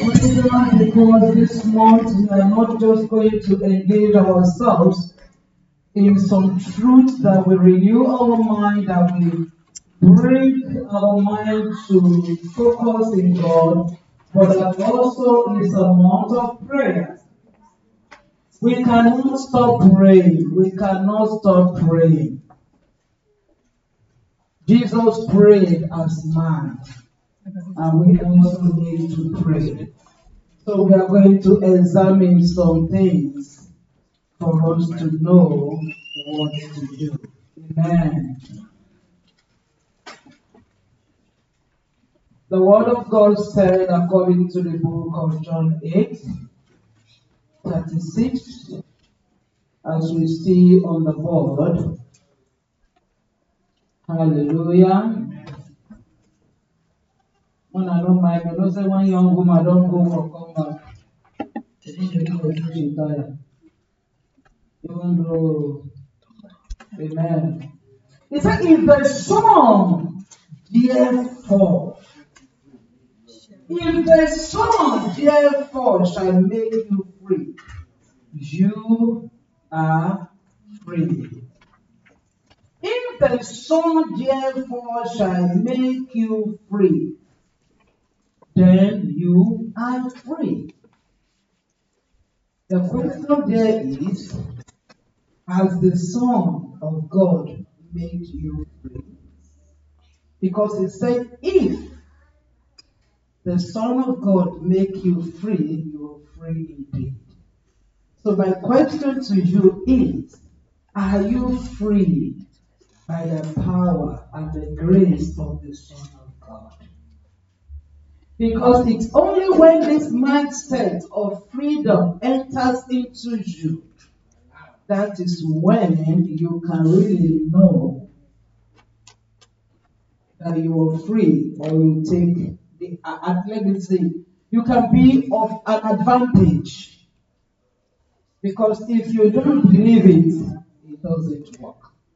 freedom because this month we are not just going to engage ourselves in some truth that will renew our mind, that will bring our mind to focus in God, but that also is a month of prayer. We cannot stop praying. We cannot stop praying. Jesus prayed as man, and we also need to pray. So we are going to examine some things for us to know what to do. Amen. The Word of God said, according to the book of John 8:36, as we see on the board. Hallelujah. When I don't mind, I don't say one young woman don't go for come back. Even though, amen. He said, if the Son, therefore, shall make you free, you are free. If the Son, therefore, shall make you free, then you are free. The question there is, has the Son of God made you free? Because it said, if the Son of God make you free, you are free indeed. So my question to you is, are you free by the power and the grace of the Son of God? Because it's only when this mindset of freedom enters into you, that is when you can really know that you are free, or you take the, let me say, you can be of an advantage. Because if you don't believe it, it doesn't work.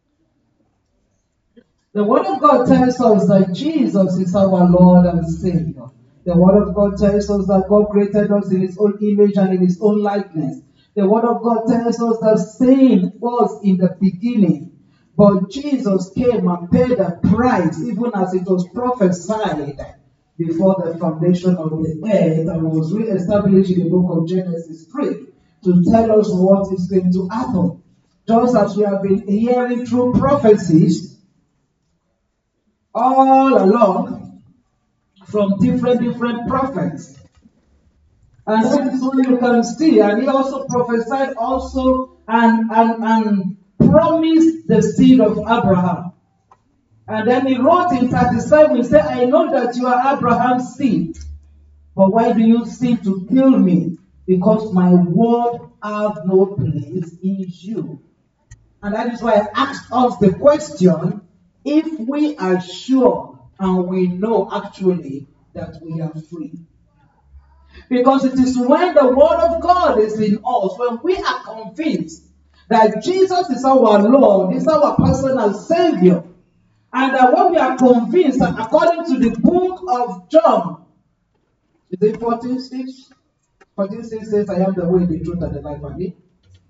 The Word of God tells us that Jesus is our Lord and Savior. The Word of God tells us that God created us in His own image and in His own likeness. The Word of God tells us that sin was in the beginning, but Jesus came and paid the price, even as it was prophesied before the foundation of the earth, and was re-established in the book of Genesis 3 to tell us what is going to happen. Just as we have been hearing through prophecies all along from different prophets. And that is what you can see. And he also prophesied also and promised the seed of Abraham. And then he wrote in 37, he said, I know that you are Abraham's seed, but why do you seek to kill me? Because my word have no place in you. And that is why I asked us the question, if we are sure and we know actually that we are free. Because it is when the word of God is in us, when we are convinced that Jesus is our Lord, is our personal Savior, and that when we are convinced that according to the book of John, is it 14:6? 14:6 says, I am the way, the truth, and the life. And me.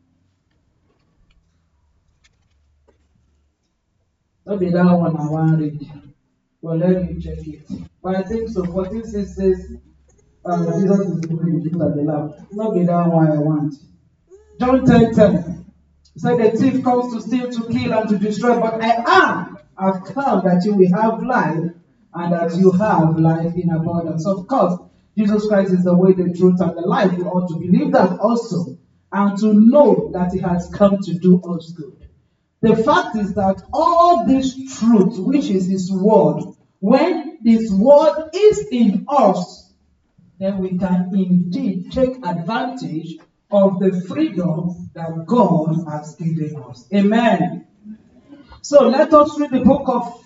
Don't be that one I want to read. Well, let me check it. But I think so. 14:6 says, Jesus is the way, the truth, and the life. Not be that one I want. John 10:10. He said, the thief comes to steal, to kill, and to destroy, but I've come that you will have life, and that you have life in abundance. Of course, Jesus Christ is the way, the truth, and the life. We ought to believe that also, and to know that He has come to do us good. The fact is that all this truth, which is His word, when His word is in us, then we can indeed take advantage of the freedom that God has given us. Amen. So let us read the book of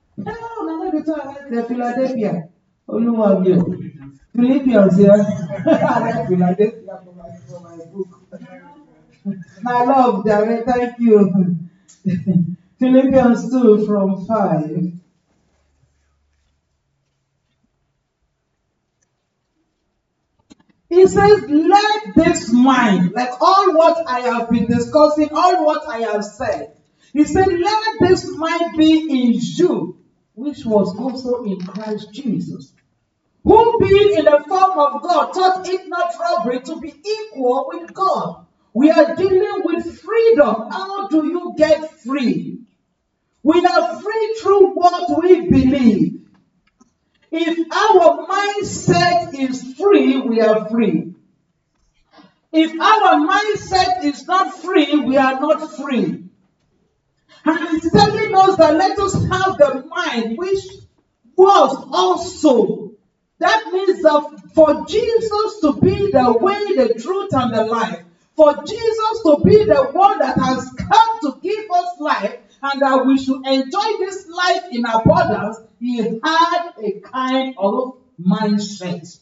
Philadelphia. Philippians here. I read Philadelphia for my book. My love, Darren, thank you. Philippians 2 from 5. He says, let this mind, like all what I have been discussing, all what I have said. He said, let this mind be in you, which was also in Christ Jesus, who being in the form of God, thought it not robbery to be equal with God. We are dealing with freedom. How do you get free? We are free through what we believe. If our mindset is free, we are free. If our mindset is not free, we are not free. And it's telling us that let us have the mind which was also. That means that for Jesus to be the way, the truth, and the life, for Jesus to be the one that has come to give us life, and that we should enjoy this life in abundance, he had a kind of mindset.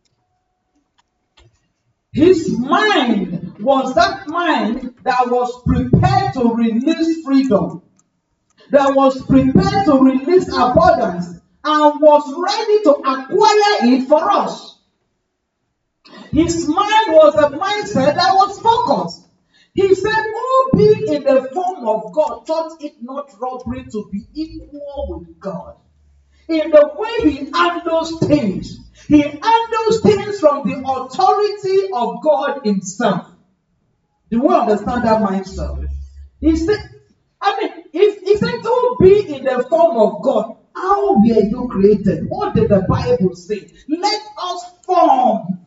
His mind was that mind that was prepared to release freedom, that was prepared to release abundance, and was ready to acquire it for us. His mind was a mindset that was focused. He said, who being in the form of God thought it not robbery to be equal with God. In the way he handles things, he handles things from the authority of God himself. Do you understand that mindset? He said, if he said, don't be in the form of God, how were you created? What did the Bible say? Let us form.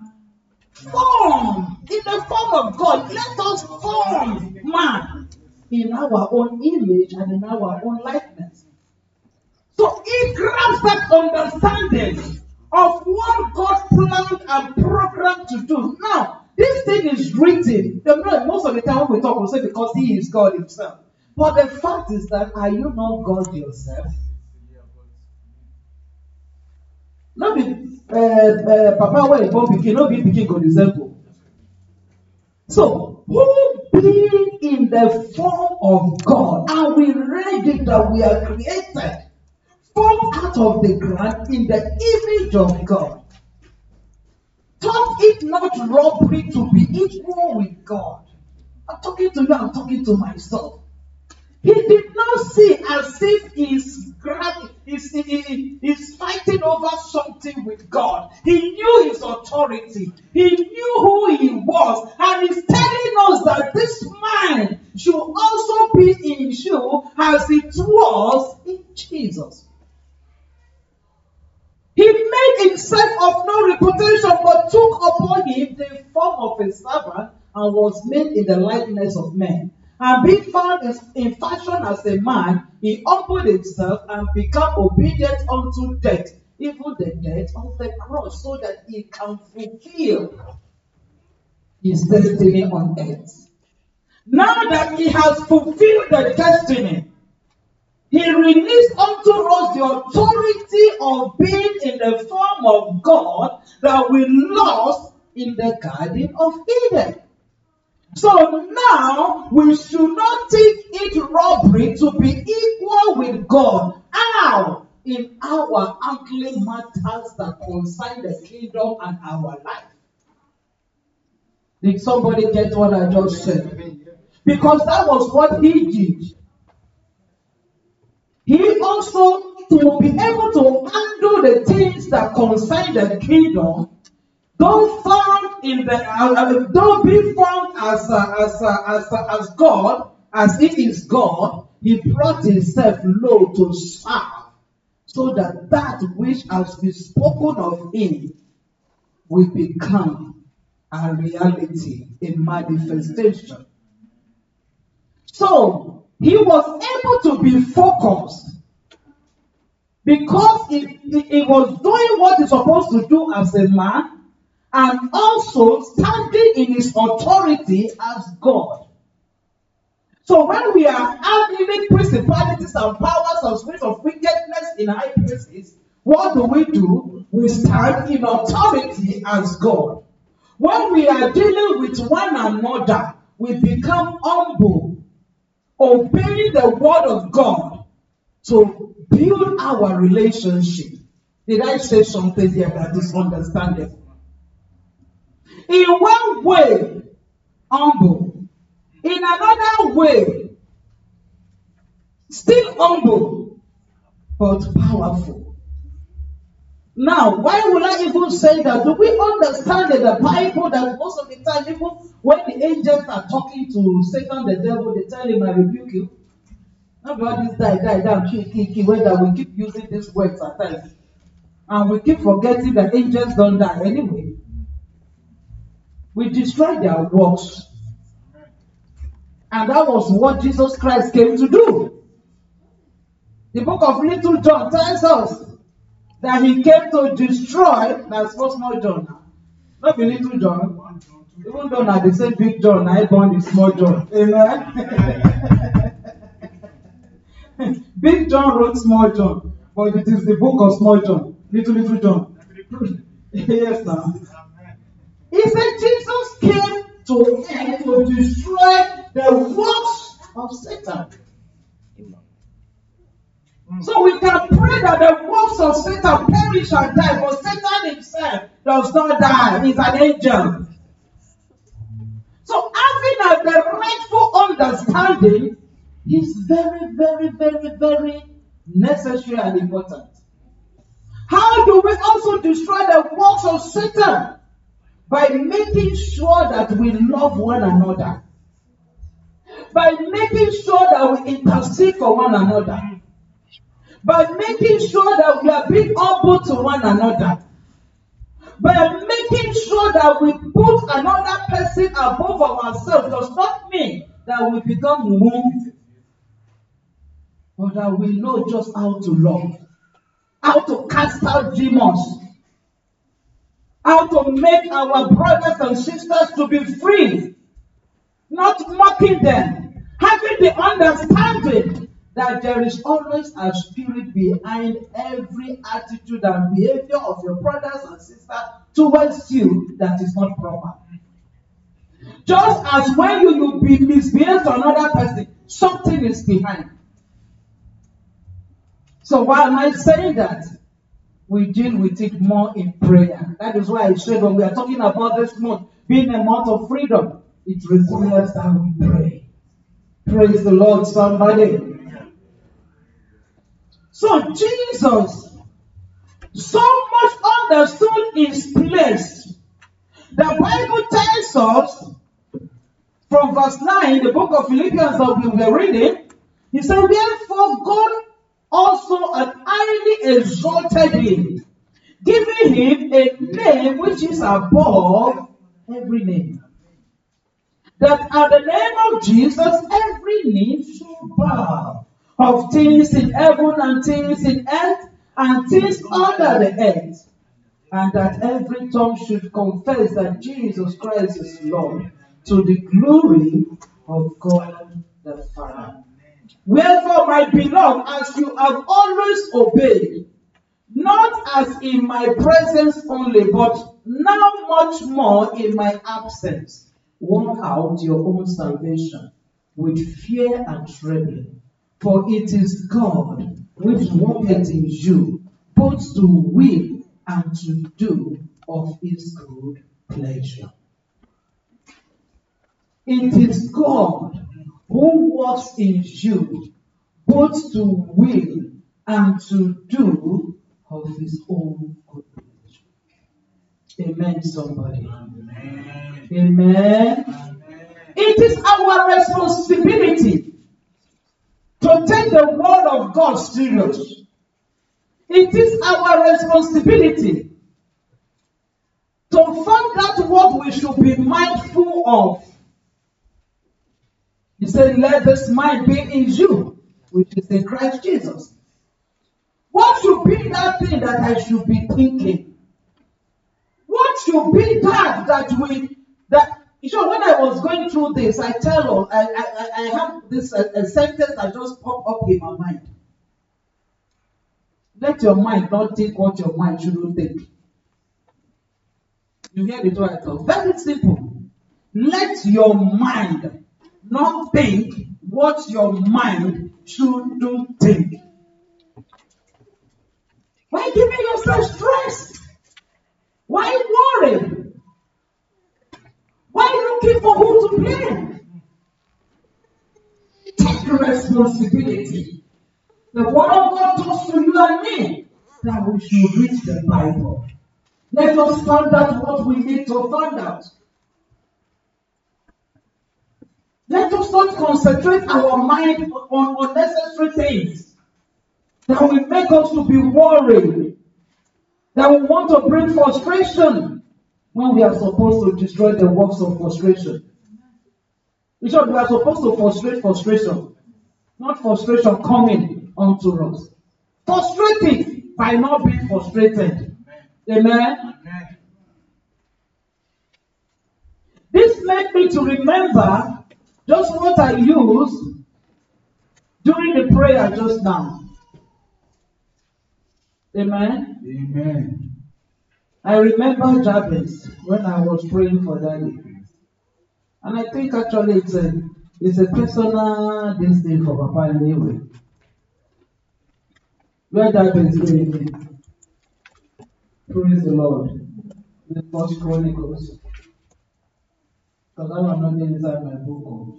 Form in the form of God. Let us form man in our own image and in our own likeness. So he grabs that understanding of what God planned and programmed to do. Now, this thing is written. Most of the time when we talk, we say because he is God himself. But the fact is that, are you not God yourself? Not be Papa where you born pikin, no be pikin go resemble. So, who being in the form of God, are we ready that we are created, formed out of the ground in the image of God? Thought it not robbery to be equal with God. I'm talking to you, I'm talking to myself. He did not see as if he's fighting over something with God. He knew his authority. He knew who he was. And he's telling us that this mind should also be in you as it was in Jesus. He made himself of no reputation, but took upon him the form of a servant and was made in the likeness of men. And being found in fashion as a man, he humbled himself and became obedient unto death, even the death of the cross, so that he can fulfill his destiny on earth. Now that he has fulfilled the destiny, he released unto us the authority of being in the form of God that we lost in the Garden of Eden. So now we should not think it robbery to be equal with God. How? In our earthly matters that concern the kingdom and our life. Did somebody get what I just said? Because that was what he did. He also, to be able to handle the things that concern the kingdom, don't be found as God, as he is God. He brought himself low to serve, so that which has been spoken of him will become a reality, a manifestation. So he was able to be focused because he was doing what he's supposed to do as a man, and also standing in his authority as God. So when we are having principalities and powers and spirits of wickedness in high places, what do? We stand in authority as God. When we are dealing with one another, we become humble, obeying the word of God to build our relationship. Did I say something here that is understandable? In one way, humble. In another way, still humble, but powerful. Now, why would I even say that? Do we understand in the Bible that most of the time, even when the angels are talking to Satan, the devil, they tell him, I rebuke you. Not about this die, kill, whether we keep using these words at times. And we keep forgetting that angels don't die anyway. We destroy their works. And that was what Jesus Christ came to do. The book of Little John tells us that he came to destroy, that's for small John. Not the Little John. Even though now they say Big John, I born the small John. Amen. Big John wrote Small John, but it is the book of Small John, Little John. Yes, now. He said Jesus came to destroy the works of Satan. So we can pray that the works of Satan perish and die, but Satan himself does not die. He's an angel. So having the rightful understanding is very, very, very, very necessary and important. How do we also destroy the works of Satan? By making sure that we love one another. By making sure that we intercede for one another. By making sure that we are being humble to one another. By making sure that we put another person above ourselves does not mean that we become wounded. But that we know just how to love. How to cast out demons. How to make our brothers and sisters to be free. Not mocking them. Having the understanding that there is always a spirit behind every attitude and behavior of your brothers and sisters towards you that is not proper. Just as when you misbehave to another person, something is behind. So why am I saying that? We deal with it more in prayer. That is why I said when we are talking about this month being a month of freedom, it requires that we pray. Praise the Lord, somebody. So Jesus so much understood his place. The Bible tells us from verse 9, the book of Philippians that we were reading, he said, wherefore God also had highly exalted him, giving him a name which is above every name. That at the name of Jesus, every knee should bow, of things in heaven and things in earth and things under the earth, and that every tongue should confess that Jesus Christ is Lord, to the glory of God the Father. Wherefore, my beloved, as you have always obeyed, not as in my presence only, but now much more in my absence, work out your own salvation with fear and trembling. For it is God which worketh in you, both to will and to do of his good pleasure. It is God who works in you, both to will and to do of his own good pleasure. Amen, somebody. Amen. Amen. It is our responsibility to take the word of God serious. It is our responsibility to find out what we should be mindful of. He said, let this mind be in you, which is in Christ Jesus. What should be that thing that I should be thinking? What should be that when I was going through this, I have this a sentence that just popped up in my mind. Let your mind not think what your mind shouldn't think. You hear the title? Very simple. Let your mind not think what your mind shouldn't think. Why giving yourself stress? Why worry? responsibility. The word of God talks to you and me that we should read the Bible. Let us find out what we need to find out. Let us not concentrate our mind on unnecessary things that will make us to be worried, that will want to bring frustration when we are supposed to destroy the works of frustration. In short, we are supposed to frustrate frustration, not frustration coming onto us. Frustrate it by not being frustrated. Amen? Amen. This made me to remember just what I used during the prayer just now. Amen? Amen. I remember Jabez when I was praying for Daddy. And I think actually it's a personal thing for Papa anyway. Where Jabez is going. Praise the Lord. The First Chronicles. Because I am not inside my book.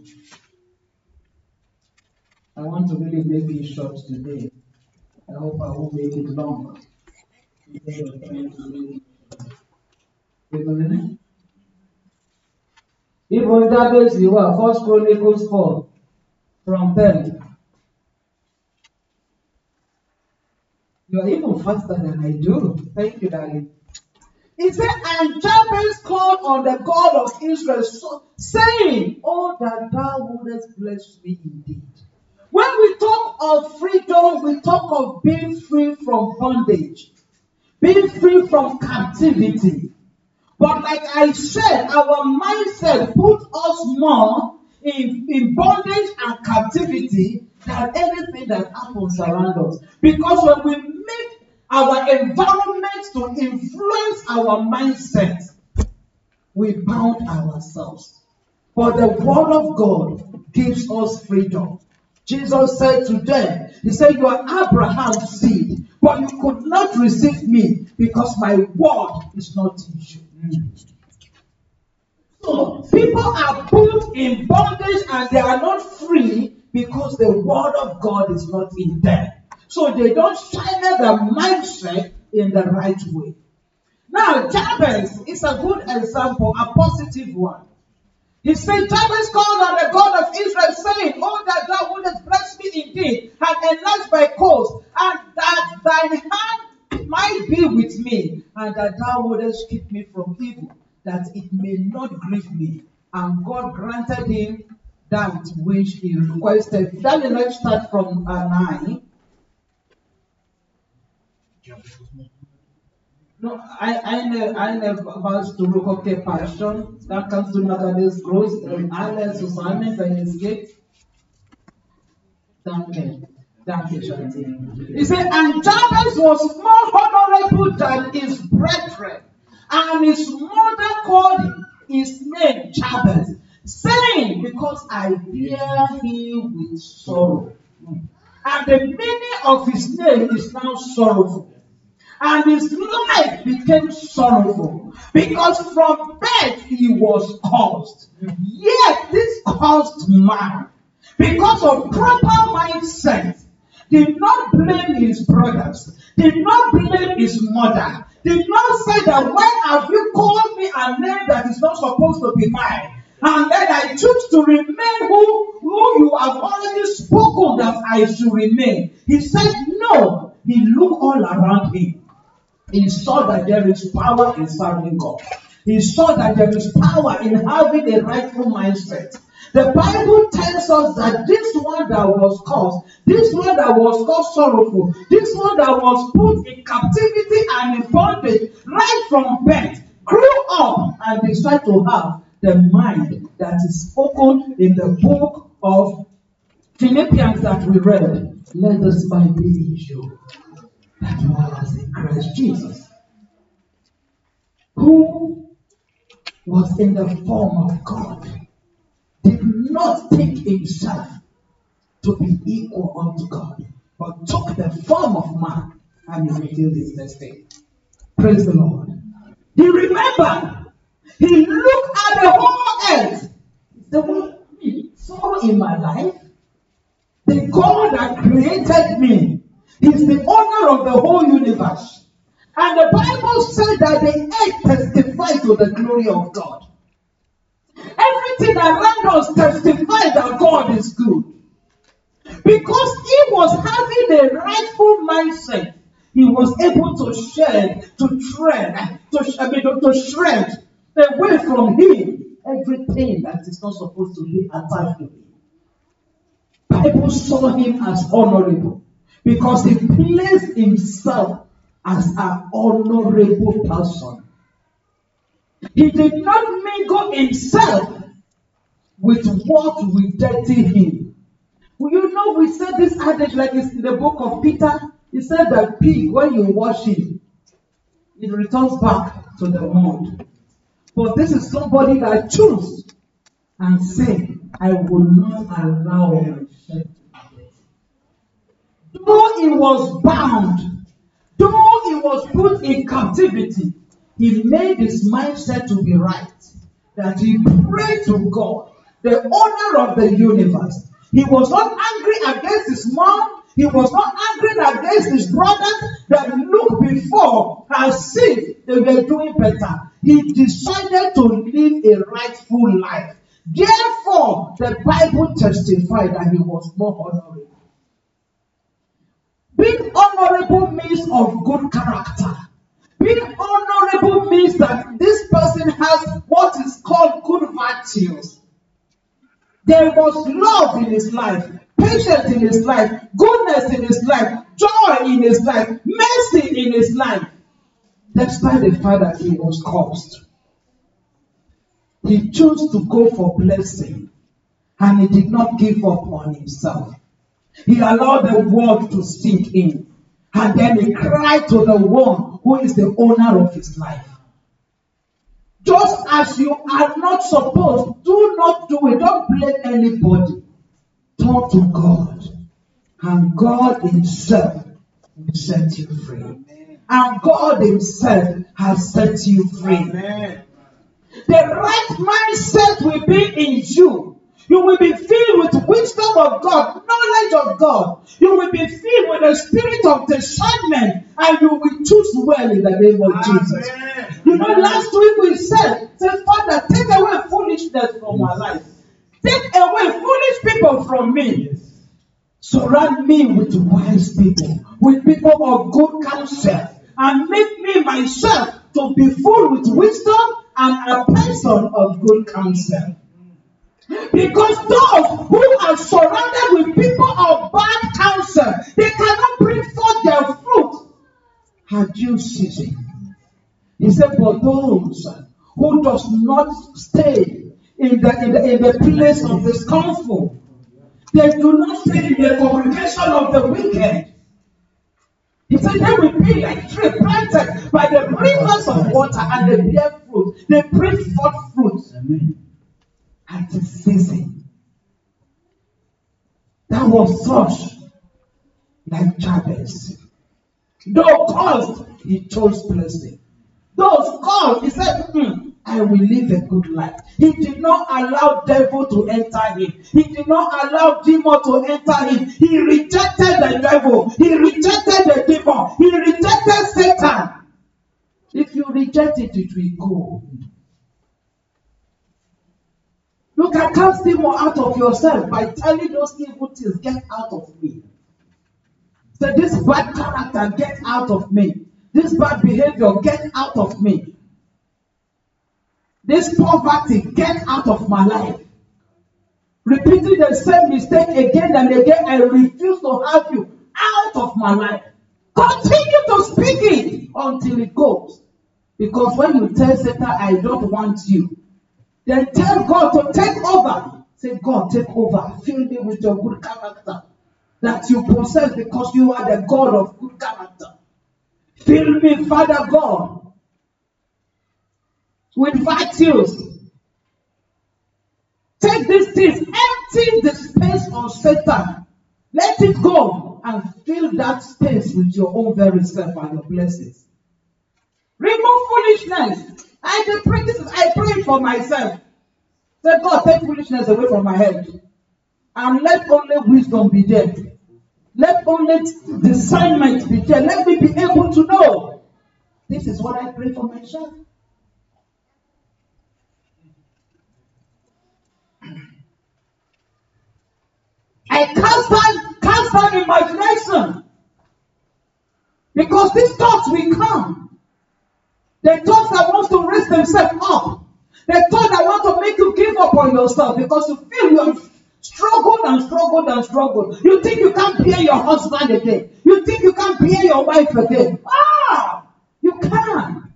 I want to really make it short today. I hope I won't make it long. Instead of trying to make it short. Even Jabez, you are First Chronicles 4 from 10. You are even faster than I do. Thank you, darling. He said, and Jabez called on the God of Israel, saying, oh, that thou wouldest bless me indeed. When we talk of freedom, we talk of being free from bondage, being free from captivity. But like I said, our mindset puts us more in bondage and captivity than anything that happens around us. Because when we make our environment to influence our mindset, we bound ourselves. But the word of God gives us freedom. Jesus said to them, he said, you are Abraham's seed, but you could not receive me because my word is not in you. So people are put in bondage and they are not free because the word of God is not in them. So they don't channel the mindset in the right way. Now, Jabez is a good example, a positive one. He said, Jabez called on the God of Israel, saying, oh, that thou wouldest bless me indeed, and enlarge my cause, and that thine hand might be with me, and that thou wouldest keep me from evil, that it may not grieve me. And God granted him that which he requested. Then let's start from 9. No, I was to look okay passion. That comes to Methodist growth. Alle zusammen, wenn es geht. Danke. Danke, Shanti. He said, and Jabez was more honorable than his brethren, and his mother called his name Jabez, saying, because I bear him with sorrow. And the meaning of his name is now sorrowful. And his life became sorrowful because from birth he was cursed. Yet this cursed man, because of proper mindset, did not blame his brothers, did not blame his mother, did not say that why have you called me a name that is not supposed to be mine? And then I choose to remain who you have already spoken that I should remain. He said no. He looked all around him. He saw that there is power in serving God. He saw that there is power in having a rightful mindset. The Bible tells us that this one that was caused, this one that was caused sorrowful, this one that was put in captivity and in bondage right from birth, grew up and decided to have the mind that is spoken in the book of Philippians that we read. Let this mind be in you that was in Christ Jesus, who was in the form of God, did not think himself to be equal unto God, but took the form of man and he revealed his destiny. Praise the Lord. He remembered. He looked at the whole earth. The one sorrow in my life. The God that created me is the owner of the whole universe. And the Bible said that the earth testifies to the glory of God. Everything around us testifies that God is good. Because he was having a rightful mindset, he was able to shred away from him everything that is not supposed to be attached to him. Bible saw him as honorable because he placed himself as an honorable person. He did not mingle himself with what will dirty him. You know, we said this adage like it's in the book of Peter. He said that pig, when you wash it, it returns back to the mud. But this is somebody that choose and say, I will not allow myself to be dirty. Though he was bound, though he was put in captivity, he made his mindset to be right. That he prayed to God, the owner of the universe. He was not angry against his mom. He was not angry against his brothers that looked before as if they were doing better. He decided to live a rightful life. Therefore, the Bible testified that he was more honorable. Being honorable means of good character. Being honorable means that this person has what is called good virtues. There was love in his life, patience in his life, goodness in his life, joy in his life, mercy in his life. Despite the fact that he was cursed, he chose to go for blessing and he did not give up on himself. He allowed the word to sink in and then he cried to the one who is the owner of his life. Just as you are not supposed, do not do it. Don't blame anybody. Talk to God. And God himself will set you free. And God himself has set you free. Amen. The right mindset will be in you. You will be filled with wisdom of God, knowledge of God. You will be filled with the spirit of discernment, and you will choose well in the name of Jesus. You know, last week we said, Father, take away foolishness from my life. Take away foolish people from me. Surround me with wise people, with people of good counsel, and make me myself to be full with wisdom and a person of good counsel. Because those who are surrounded with people of bad counsel, they cannot bring forth their fruit at due season. He said, for those who does not stay in the place of discomfort, they do not stay in the congregation of the wicked. He said they will be like tree planted by the rivers of water, and they bear fruit. They bring forth fruit at the season. That was such like Jabez. Though caused, he chose blessing. Those caused, he said, I will live a good life. He did not allow devil to enter him. He did not allow demon to enter him. He rejected the devil. He rejected the demon. He rejected Satan. If you reject it, it will go. You can cast demon out of yourself by telling those evil things, get out of me. So this bad character, get out of me. This bad behavior, get out of me. This poverty, get out of my life. Repeating the same mistake again and again, I refuse to have you out of my life. Continue to speak it until it goes. Because when you tell Satan, I don't want you, then tell God to take over. Say, God, take over. Fill me with your good character that you possess, because you are the God of good character. Fill me, Father God, with virtues. Take these things, empty the space of Satan. Let it go and fill that space with your own very self and your blessings. Remove foolishness. I pray for myself. Say, God, take foolishness away from my head. And let only wisdom be there. Let only discernment be there. Let me be able to know. This is what I pray for myself. I cast down imagination. Because these thoughts will come. The thoughts that want to raise themselves up. The thought that want to make you give up on yourself because you feel you have struggled and struggled and struggled. You think you can't bear your husband again. You think you can't bear your wife again. You can.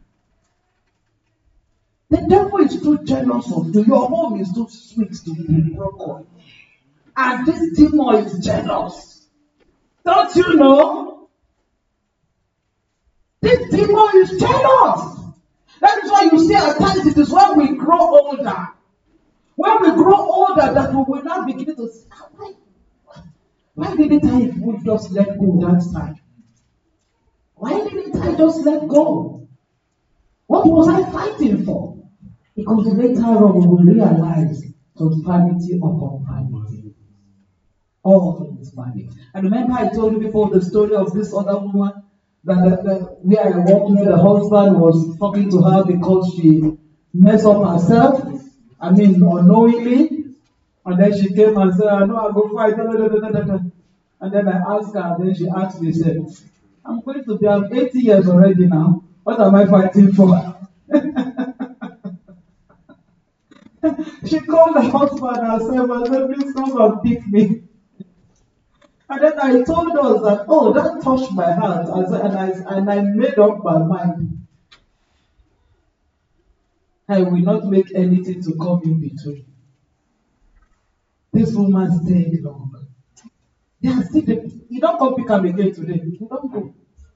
The devil is too jealous of you. Your home is too sweet to be broken. And this demon is jealous. Don't you know? This demon is jealous. That is why you see at times it is when we grow older. When we grow older that we will now begin to say, why didn't I just let go that time? Why didn't I just let go? What was I fighting for? Because later on we will realize that vanity upon vanity. All is vanity. And remember I told you before the story of this other woman that where I walked where the husband was talking to her because she messed up herself. I mean, unknowingly. And then she came and said, I know I'll go fight. And then I asked her, and then she asked me, said, I'm going to be, I'm 80 years already now. What am I fighting for? She called the husband herself and said, please come and pick me. And then I told us that, oh, that touched my heart. And I made up my mind. I will not make anything to come in between. This woman stayed long. Yeah, you don't come pick up again today. You don't go.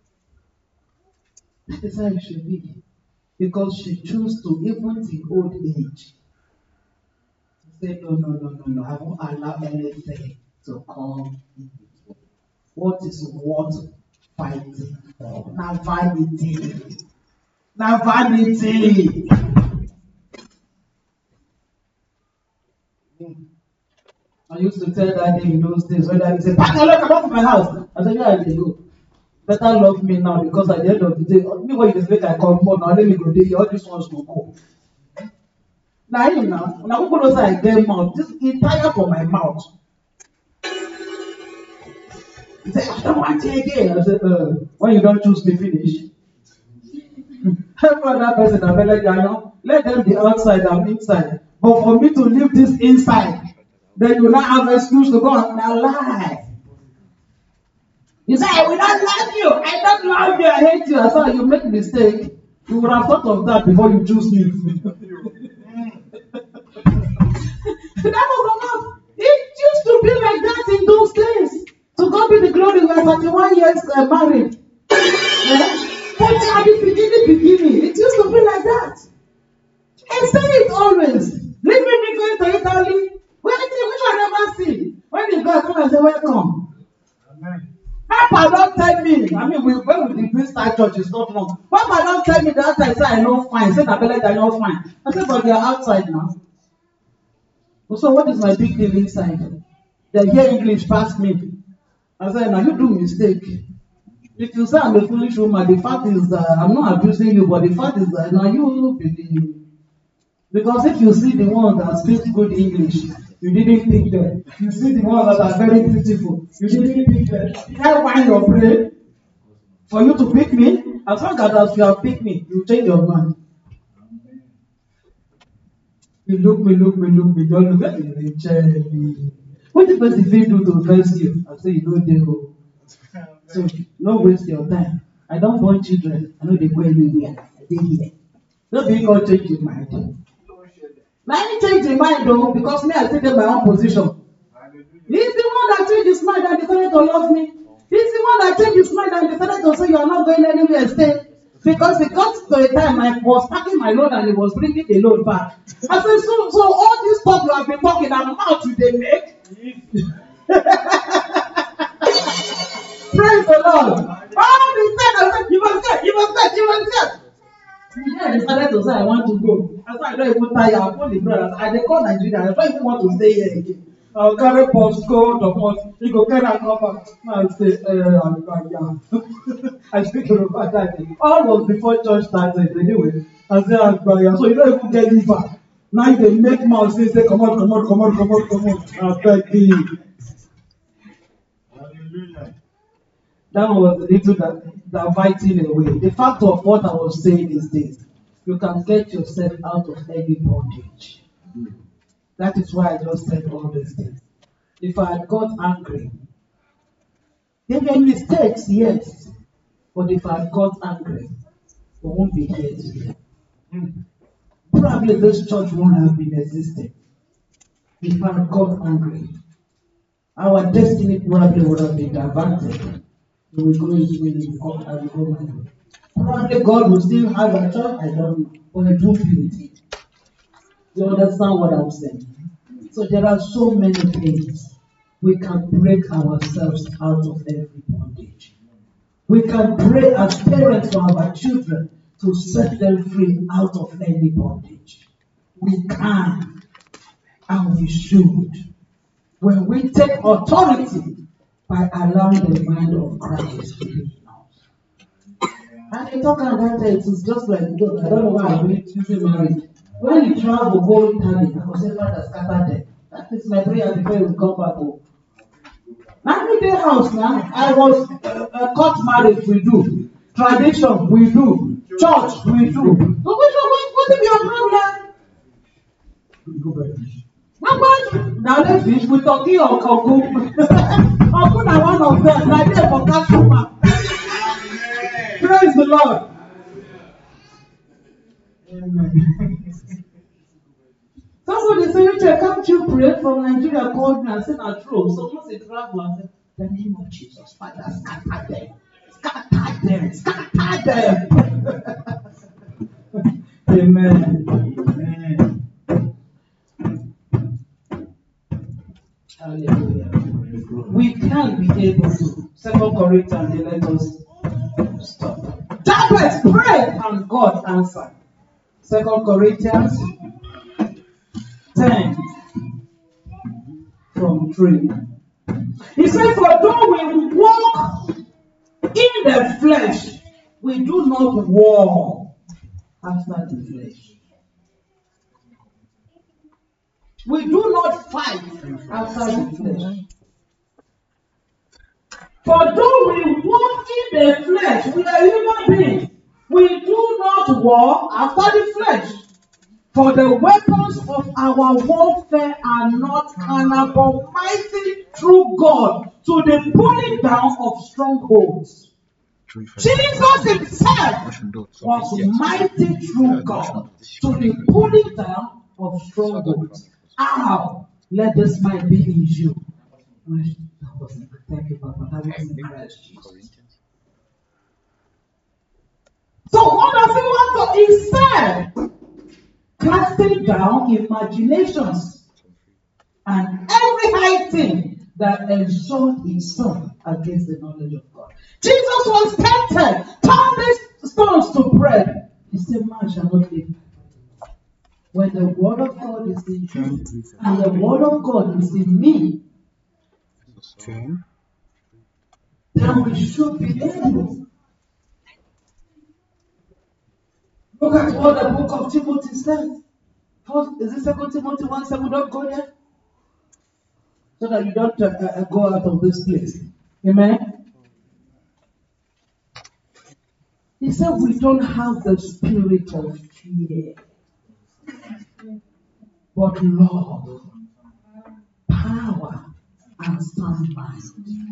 That is how it should be. Because she chose to, even in old age, say, no, I won't allow anything to come in between. What is worth fighting for? Now vanity. Now vanity. I used to tell Daddy in those days when Daddy said, pack your lock, come off my house. I said, yeah, they go. Better love me now because at the end of the day, me what you make I come for now, let me go there, all these ones will go. Now who knows I get mouth? This is tired for my mouth. He said, I don't want you again. I said, when you don't choose me, finish. Every other person, I let them be outside and inside. But for me to leave this inside, then you now have an excuse to go and lie. You say, I will not love you. I don't love you. I hate you. I thought you make a mistake. You would have thought of that before you choose me. It used to be like that in those days. To God be the glory. We are 31 years married. But at the beginning, it used to be like that. I say it always. Leaving me going to Italy. Which I never see. When you go, come and say, welcome. Amen. Papa don't tell me. I mean, when we did start church, it's not wrong. Papa don't tell me that I say I know fine. Say that I know fine. I said, but they are outside now. So what is my big deal inside? They hear English past me. I said, now you do mistake. If you say I'm a foolish woman, the fact is that I'm not abusing you, but the fact is that now you believe. Because if you see the ones that speak good English, you didn't pick them. You see the ones that are very beautiful, you didn't pick them. Can I whine your brain for you to pick me? As long as you have picked me, you change your mind. You look me, don't look at me. What the person will do to vex you? I say you don't do. So don't waste your time. I don't want children. I know they go anywhere. I stay here. Don't be called change your mind. Now I change your mind though, because me I take in my own position. He's the one that changed his mind and decided to love me. He's the one that changed his mind and decided to say you are not going anywhere, stay. Because it got to a time I was packing my load and he was bringing the load back. I said, so all this stuff you have been talking about, you they make? Praise the Lord. All the time I said, you must get. Yeah, I decided to say I want to go. I said I don't even tire. I told the brothers, I they call Nigeria. I don't even want to stay here again. I'll carry postcode of what you go carry a cover. I say, I speak Yoruba that day. All was before church started anyway. I say, so you don't even get liver. Now they make mouth say, come on. I beg you. That was a little that fighting away. The fact of what I was saying is this: you can get yourself out of any bondage. That is why I just said all these things. If I had got angry, there were mistakes, yes. But if I had got angry, we won't be here today. Probably this church won't have been existing. If I had got angry, our destiny probably would have been diverted. We will go into it and go back. Probably God will still have a church, I don't know. But it won't be with it. You understand what I'm saying? So there are so many things. We can break ourselves out of every bondage. We can pray as parents for our children to set them free out of any bondage. We can and we should. When we take authority by allowing the mind of Christ to be in us. And they talk about it, it's just like, I don't know why I'm using marriage. When you travel, go Italy, I was ever that scattered them. That is my prayer before you come back home. Now, in the house now, I was court marriage, we do. Tradition, we do. Church, we do. So, what is your problem? Go back. Now, let's fish. We talking or Ogun. Ogun are one of them. Like them for customer. Praise the Lord. Amen. Somebody said, Richard, can't you pray from Nigeria? Called me and said, "I'm true." So once it travel, I said, "The name of Jesus, Father, scatter them. Scatter them. Scatter them." Amen. Amen. Hallelujah. We can be able to. 2 Corinthians, they let us stop. Jabez prayed and God answered. 2 Corinthians 10 from 3. He said, "For though we walk in the flesh, we do not war after the flesh. We do not fight after the flesh. For though we walk in the flesh, we are human beings. We do not war after the flesh. For the weapons of our warfare are not carnal, but mighty through God to the pulling down of strongholds." Jesus himself was mighty through God to the pulling down of strongholds. How? Let this mind be in you. Thank you, Papa. That was in Christ Jesus. So what does he want to? He said, casting down imaginations and every high thing that exalts itself against the knowledge of God. Jesus was tempted, turn these stones to bread. He said, "Man shall not live." When the word of God is in you, and the word of God is in me, then we should be able. Look at what the book of Timothy says. Is it 2 Timothy 1:7? Don't go there. So that you don't go out of this place. Amen? He said we don't have the spirit of fear, but love, power, and sound mind.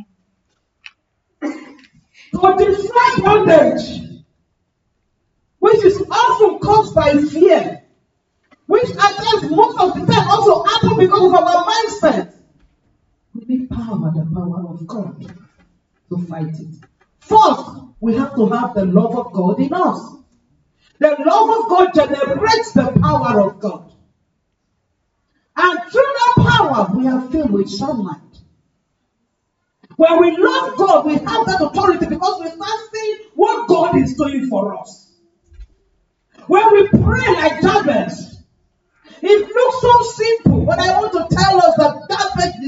To destroy bondage, which is often caused by fear, which at times most of the time also happen because of our mindset. We need power, the power of God, to fight it. First, we have to have the love of God in us. The love of God generates the power of God. And through that power, we are filled with sunlight. When we love God, we have that authority because we start seeing what God is doing for us. When we pray like Jabez, it looks so simple, but I want to tell us that Jabez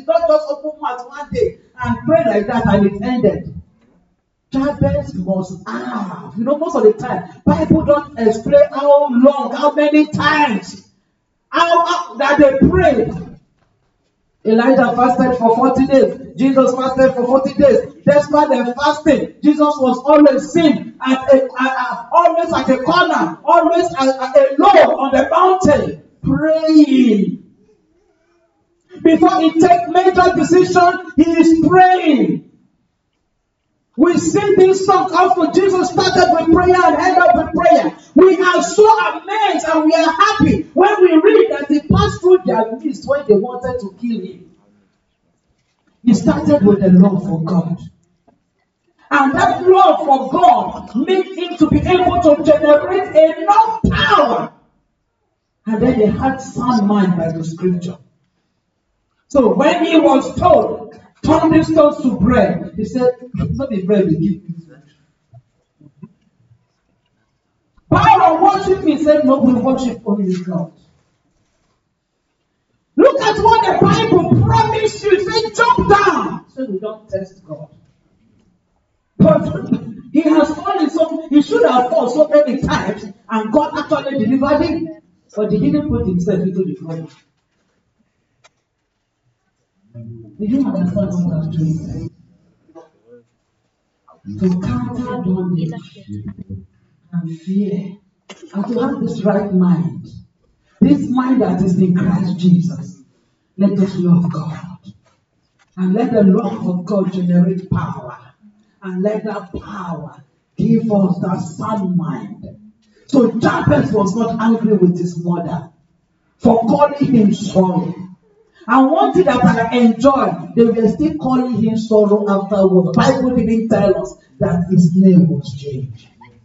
and prayed like that and it ended. Jabez must have. Most of the time, Bible don't explain how long, how many times, how that they prayed. Elijah fasted for 40 days. Jesus fasted for 40 days. Despite the fasting, Jesus was always seen always at a corner, always alone on the mountain, praying. Before he takes major decision, he is praying. We sing this song after Jesus started with prayer and ended up with prayer. We are so amazed and we are happy when we read that he passed through their midst when they wanted to kill him. He started with the love for God. And that love for God made him to be able to generate enough power. And then he had sound mind by the scripture. So when he was told, turn these stones to bread, he said, not the bread we give me. Power of worship, he said, no, we worship only God. Look at what the Bible promised you. It said, jump down. So we don't test God. But he has fallen so, he should have fallen so many times, and God actually delivered him. But he didn't put himself into the problem. Did you understand what I'm doing? To counter bondage and fear, and to have this right mind, this mind that is in Christ Jesus, let us love God. And let the love of God generate power. And let that power give us that sound mind. So Jabez was not angry with his mother for calling him sorry. And one thing that I enjoyed, they were still calling him sorrow afterwards. The Bible didn't tell us that his name was changed.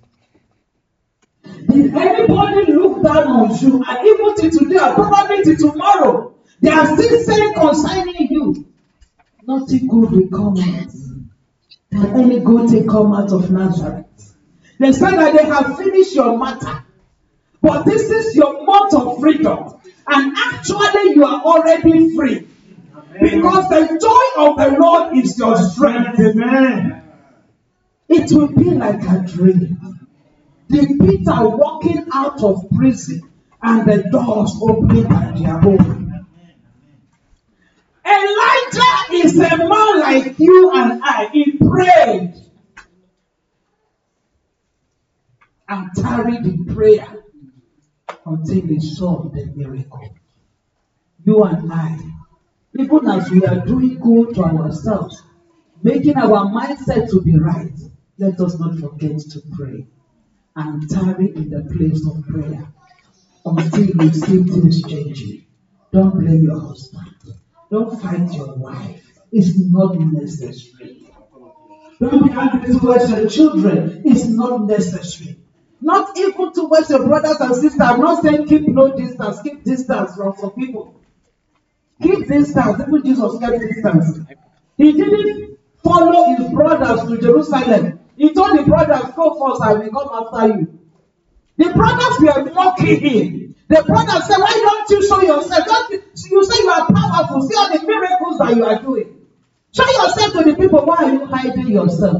Did anybody look down on you? And even till today, or probably till tomorrow, they are still saying concerning you, nothing good will come out. Can any good thing come out of Nazareth? They said that they have finished your matter. But this is your month of freedom. And actually, you are already free. Amen. Because the joy of the Lord is your strength. Amen. It will be like a dream. The Peter walking out of prison and the doors opening at their own. Elijah is a man like you and I. He prayed and tarried in prayer until he saw the miracle. You and I, even as we are doing good to ourselves, making our mindset to be right, let us not forget to pray and tarry in the place of prayer until you see things changing. Don't blame your husband. Don't fight your wife. It's not necessary. Don't be angry towards your children. It's not necessary. Not even towards your brothers and sisters. I'm not saying keep no distance. Keep distance from some people. Keep distance. Even Jesus kept distance. He didn't follow his brothers to Jerusalem. He told the brothers, go first, I will come after you. The brothers were mocking him. The brothers said, why don't you show yourself? You say you are powerful. See all the miracles that you are doing. Show yourself to the people. Why are you hiding yourself?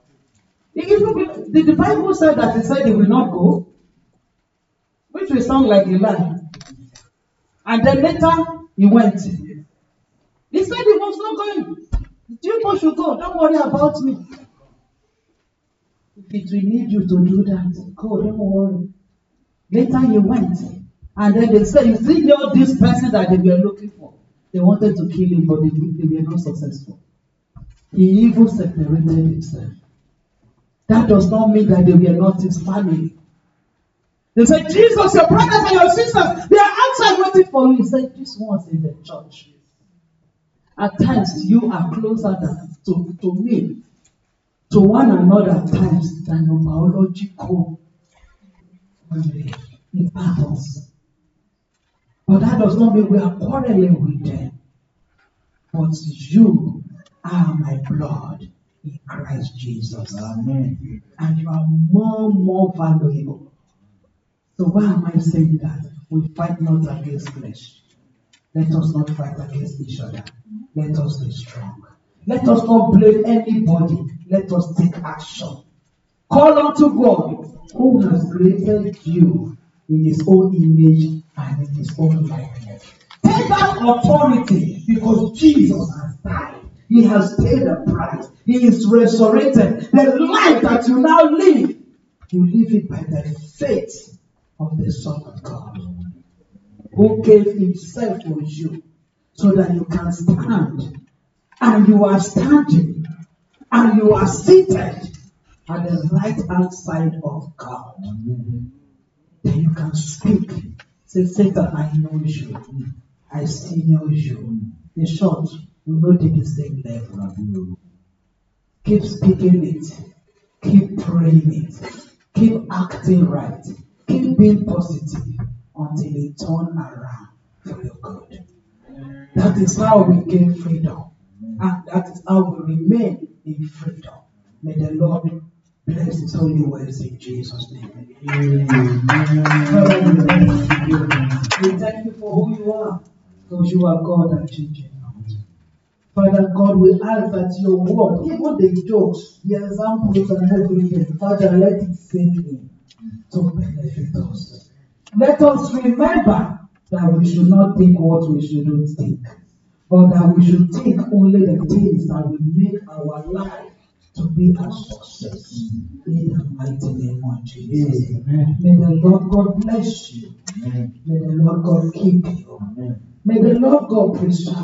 The Bible said that he said he will not go, which will sound like a lie. And then later he went. He said he was not going. You people should go. Don't worry about me. If it will need you to do that, go. Don't worry. Later he went. And then they said, you see this person that they were looking for. They wanted to kill him, but they were not successful. He even separated himself. That does not mean that they were not his family. They said, Jesus, your brothers and your sisters, they are outside waiting for you. He said, this one's in the church. At times, you are closer to me, to one another at times, than your biological family. It matters. But that does not mean we are quarreling with them. But you are my blood in Christ Jesus. Amen. And you are more valuable. So why am I saying that? We fight not against flesh. Let us not fight against each other. Let us be strong. Let us not blame anybody. Let us take action. Call unto God, who has created you in his own image and in his own likeness. Take that authority because Jesus has died. He has paid the price. He is resurrected. The life that you now live, you live it by the faith of the Son of God, who gave himself for you so that you can stand. And you are standing. And you are seated at the right hand side of God. Then you can speak. Say, Satan, I know you. I still know you. In short, we know the same level. Keep speaking it. Keep praying it. Keep acting right. Keep being positive until it turns around for your good. That is how we gain freedom. And that is how we remain in freedom. May the Lord bless his holy words in Jesus' name. Father, we thank you for who you are. Because you are God and changing not. Father God, we ask that your word, even the jokes, the examples and everything, Father, let it sink in to benefit us. Let us remember that we should not think what we shouldn't think, but that we should think only the things that will make our life to be a success. In the mighty name of Jesus. Amen. May the Lord God bless you. Amen. May the Lord God keep you. Amen. May the Lord God preserve